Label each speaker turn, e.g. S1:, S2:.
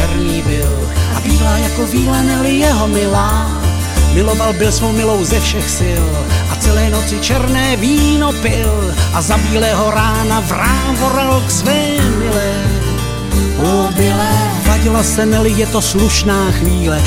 S1: černý byl a bílá jako víla Nelly jeho milá. Miloval byl svou milou ze všech sil a celé noci černé víno pil a za bílého rána vrávoral k své milé. O byle, vadila se Nelly, je to slušná chvíle,